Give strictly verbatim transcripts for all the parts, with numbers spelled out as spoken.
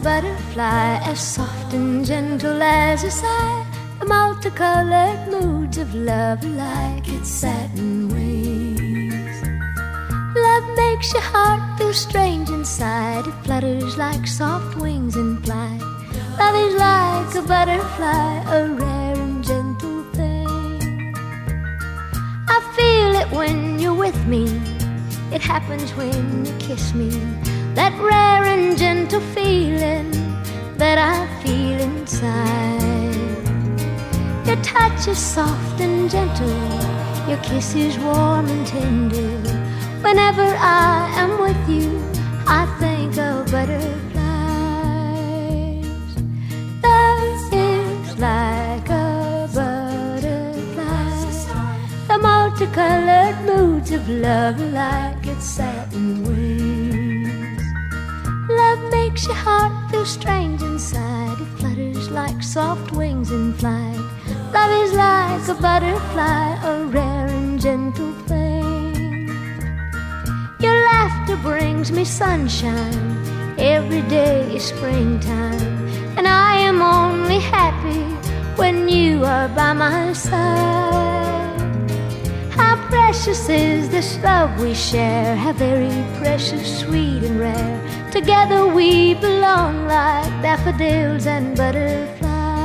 butterfly, as soft and gentle as a sigh. The multicolored moods of love like its satin wings. Love makes your heart feel strange inside. It flutters like soft wings in flight. Love is like a butterfly, a rare and gentle thing. I feel it when you're with me. It happens when you kiss me. That rare and gentle feeling that I feel inside. Your touch is soft and gentle. Your kiss is warm and tender. Whenever I am with you, I think of butterflies. Love is like a butterfly. The multicolored moods of love like its satin wings. Love makes your heart feel strange inside. It flutters like soft wings in flight. Love is like a butterfly, a rare and gentle thing. Your laughter brings me sunshine. Every day is springtime. And I am only happy when you are by my side. How precious is this love we share. How very precious, sweet and rare. Together we belong like daffodils and butterflies.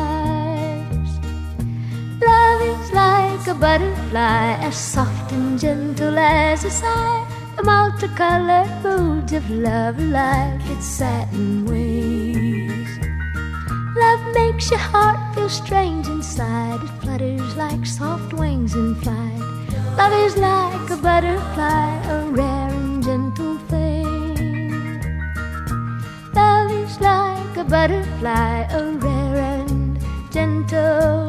Love is like a butterfly, as soft and gentle as a sigh. The multicolored moods of love like its satin wings. Love makes your heart feel strange inside. It flutters like soft wings in flight. Love is like a butterfly, a rare and gentle thing. Love is like a butterfly, a rare and gentle